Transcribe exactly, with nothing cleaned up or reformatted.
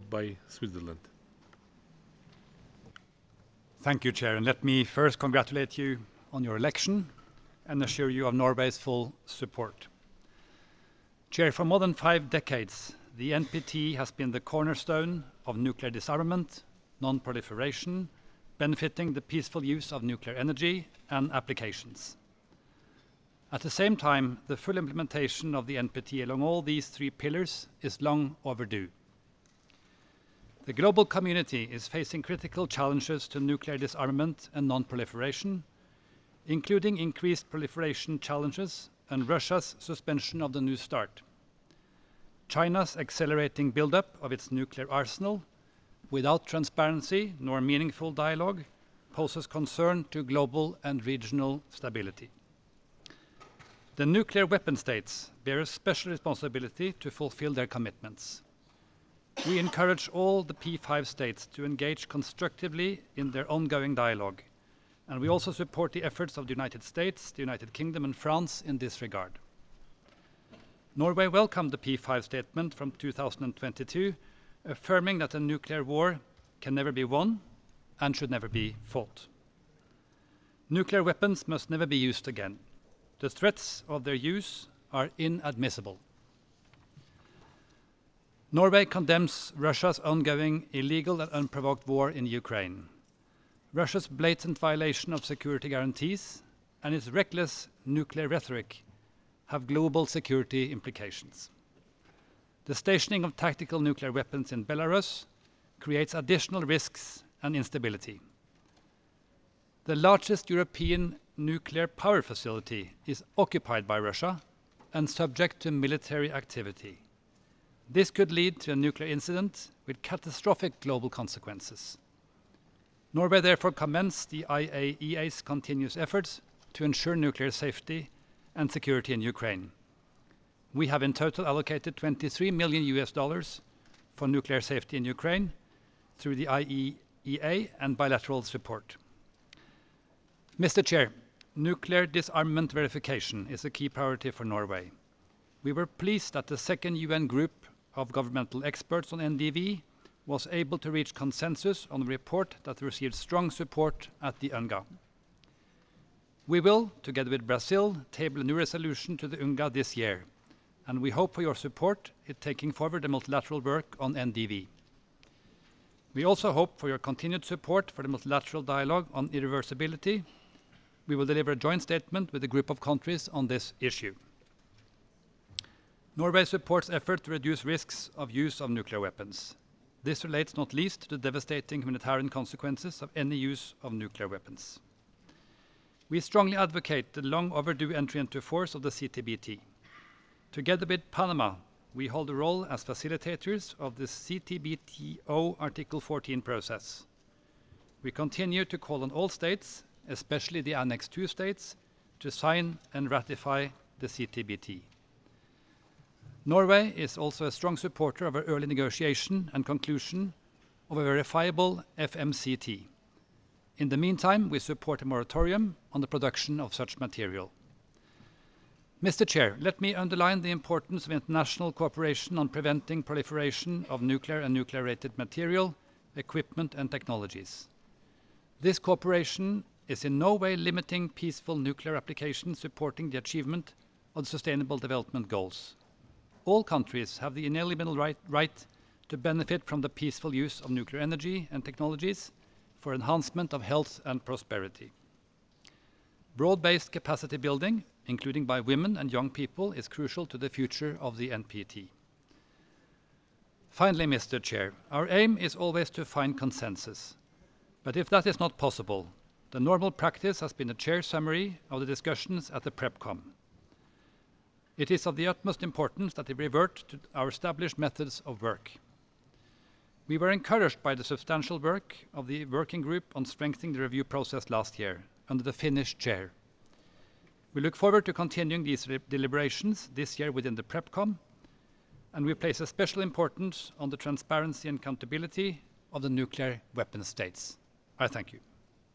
by Switzerland. Thank you, Chair. And let me first congratulate you on your election and assure you of Norway's full support. Chair, for more than five decades, the N P T has been the cornerstone of nuclear disarmament, non-proliferation, benefiting the peaceful use of nuclear energy and applications. At the same time, the full implementation of the N P T along all these three pillars is long overdue. The global community is facing critical challenges to nuclear disarmament and non-proliferation, including increased proliferation challenges and Russia's suspension of the New START. China's accelerating buildup of its nuclear arsenal without transparency nor meaningful dialogue poses concern to global and regional stability. The nuclear weapon states bear a special responsibility to fulfill their commitments. We encourage all the P five states to engage constructively in their ongoing dialogue, and we also support the efforts of the United States, the United Kingdom, and France in this regard. Norway welcomed the P five statement from two thousand twenty-two, affirming that a nuclear war can never be won and should never be fought. Nuclear weapons must never be used again. The threats of their use are inadmissible. Norway condemns Russia's ongoing illegal and unprovoked war in Ukraine. Russia's blatant violation of security guarantees and its reckless nuclear rhetoric have global security implications. The stationing of tactical nuclear weapons in Belarus creates additional risks and instability. The largest European nuclear power facility is occupied by Russia and subject to military activity. This could lead to a nuclear incident with catastrophic global consequences. Norway therefore commends the I A E A's continuous efforts to ensure nuclear safety and security in Ukraine. We have in total allocated twenty-three million U S dollars for nuclear safety in Ukraine through the I A E A and bilateral support. Mister Chair, nuclear disarmament verification is a key priority for Norway. We were pleased that the second U N group of governmental experts on N D V was able to reach consensus on a report that received strong support at the UNGA. We will, together with Brazil, table a new resolution to the UNGA this year, and we hope for your support in taking forward the multilateral work on N D V. We also hope for your continued support for the multilateral dialogue on irreversibility. We will deliver a joint statement with a group of countries on this issue. Norway supports efforts to reduce risks of use of nuclear weapons. This relates not least to the devastating humanitarian consequences of any use of nuclear weapons. We strongly advocate the long overdue entry into force of the C T B T. Together with Panama, we hold a role as facilitators of the C T B T O Article fourteen process. We continue to call on all states, especially the Annex two states, to sign and ratify the C T B T. Norway is also a strong supporter of an early negotiation and conclusion of a verifiable F M C T. In the meantime, we support a moratorium on the production of such material. Mister Chair, let me underline the importance of international cooperation on preventing proliferation of nuclear and nuclear-related material, equipment, and technologies. This cooperation is in no way limiting peaceful nuclear applications supporting the achievement of the Sustainable Development Goals. All countries have the inalienable right, right to benefit from the peaceful use of nuclear energy and technologies for enhancement of health and prosperity. Broad-based capacity building, including by women and young people, is crucial to the future of the N P T. Finally, Mister Chair, our aim is always to find consensus. But if that is not possible, the normal practice has been a chair summary of the discussions at the PrepCom. It is of the utmost importance that we revert to our established methods of work. We were encouraged by the substantial work of the working group on strengthening the review process last year under the Finnish chair. We look forward to continuing these deliberations this year within the PrepCom, and we place a special importance on the transparency and accountability of the nuclear weapon states. I thank you.